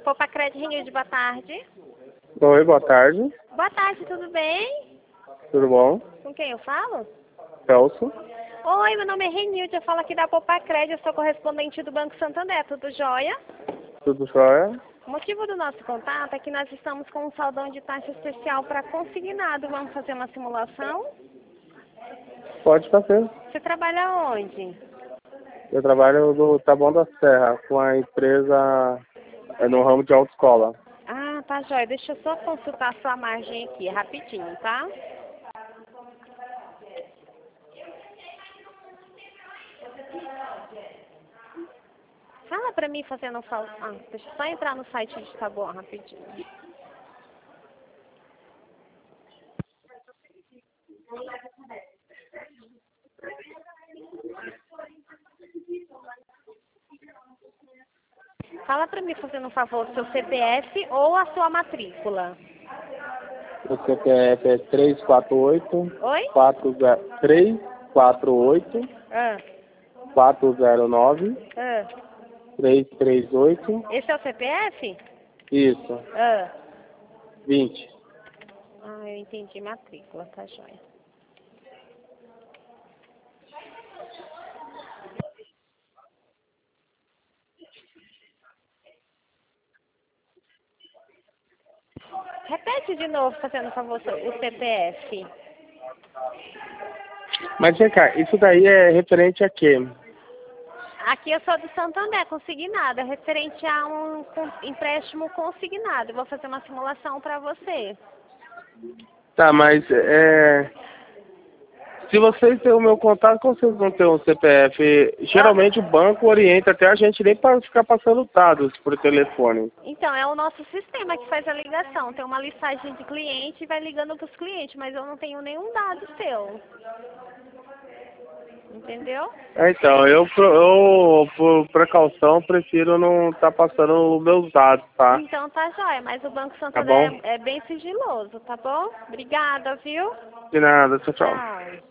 Poupa Crédito Renilde, boa tarde. Oi, boa tarde. Boa tarde, tudo bem? Tudo bom? Com quem eu falo? Celso. Oi, meu nome é Renilde, eu falo aqui da Poupa Crédito, eu sou correspondente do Banco Santander, tudo jóia? Tudo jóia? O motivo do nosso contato é que nós estamos com um saldão de taxa especial para consignado. Vamos fazer uma simulação? Pode fazer. Você trabalha onde? Eu trabalho no Taboão da Serra, com a empresa no ramo de autoescola. Ah, tá jóia. Deixa eu só consultar a sua margem aqui, rapidinho, tá? Fala pra mim fazendo um favor. Ah, deixa eu só entrar no site de Taboão rapidinho. Fala pra mim fazendo um favor, seu CPF ou a sua matrícula. O CPF é 348 Oi? 348 Ah, 409 ah. 338. Esse é o CPF? Isso. Ah. 20. Ah, eu entendi, matrícula, tá jóia. Repete de novo, fazendo um favor, o CPF. Mas vem cá, isso daí é referente a quê? Aqui eu sou do Santander, consignado, é referente a um empréstimo consignado. Eu vou fazer uma simulação para você. Tá, mas se vocês têm o meu contato, como vocês vão ter um CPF? Geralmente o banco orienta até a gente nem para ficar passando dados por telefone. Então, é o nosso sistema que faz a ligação. Tem uma listagem de cliente e vai ligando para os clientes, mas eu não tenho nenhum dado seu. Entendeu? Então, eu por precaução, prefiro não estar passando os meus dados, tá? Então tá jóia, mas o Banco Tá bom? Santander é bem sigiloso, tá bom? Obrigada, viu? De nada, tchau, tchau. Tchau.